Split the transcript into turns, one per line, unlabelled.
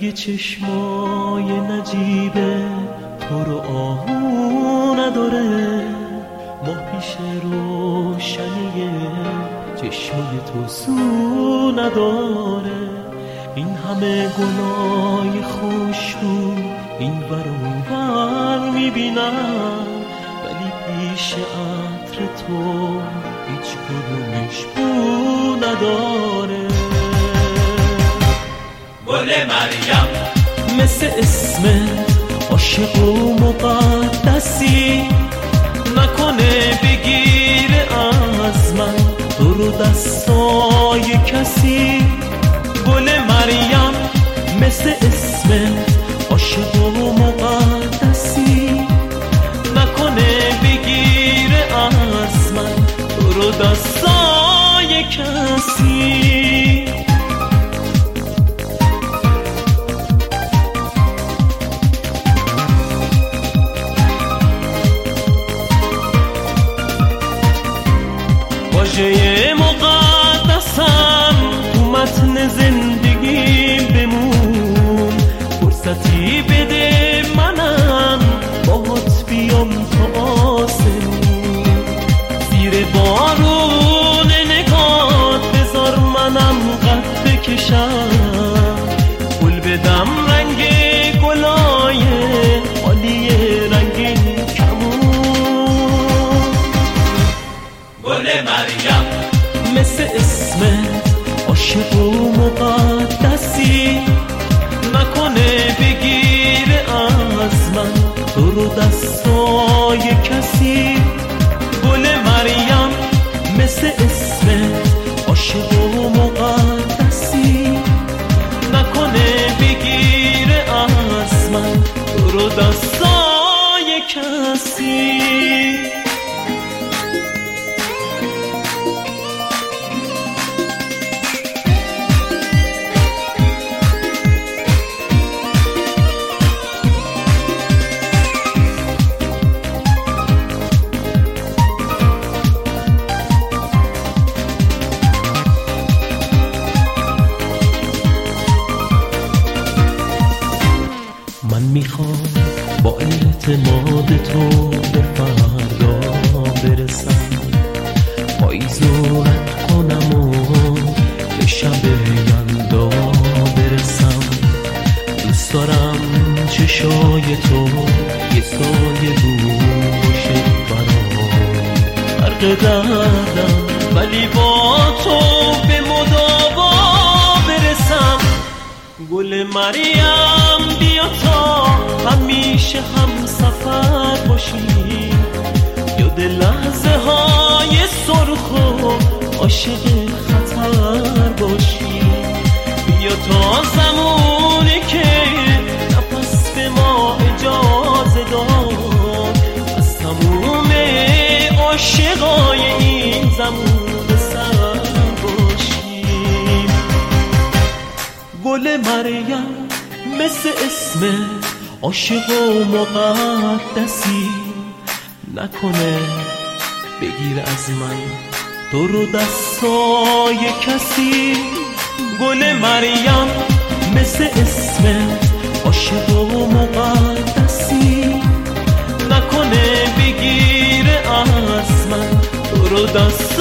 رنگ چشمای نجیبه تو رو آهو نداره، ماه پیش روشنی چشمای تو سو نداره. این همه گلای خوشبو این ور اون ور میبینم، ولی پیش عطر تو هیچ کدومش بو نداره.
گل مریم
مثل اسمت عاشق و مقدسی، نکنه بگیره از من تو رو دستای کسی. گل مریم مثل اسمت عاشق و مقدسی، نکنه بگیره از من تو رو دستای کسی. واژه مقدسم تو متن زندگی بمون، فرصتی بده منم باهات بیام تا آسمون. زیر بارون نگات بذار منم قد بکشم، گل بدم رنگ گلای عالی رنگین کمون.
گل مریم
مثل اسمت عاشق و مقدسی، نکنه بگیره از من تو رو دستای کسی. گل مریم مثل اسمت عاشق و مقدسی، نکنه بگیره از من تو رو دستای کسی. من میخوام با اعتماد تو به فردا برسم، پاییزو رد کنم و به شب یلدا برسم. دوست دارم چشای تو یه سایه باشه برام، غرق دردم ولی با تو به مداوا برسم. گل مریم بیا تا همیشه هم سفر باشیم، یاد لحظه های سرخ و عاشق خطر باشیم. بیا تا زمانی که نفس به ما اجازه داد، از تموم عاشقای این زمان سر باشیم. گل مریم مثل اسمت عاشق و مقدسی، نکنه بگیر از من تو رو دستای کسی. گل مریم مثل اسمت عاشق و مقدسی، نکنه بگیر از من تو رو دستای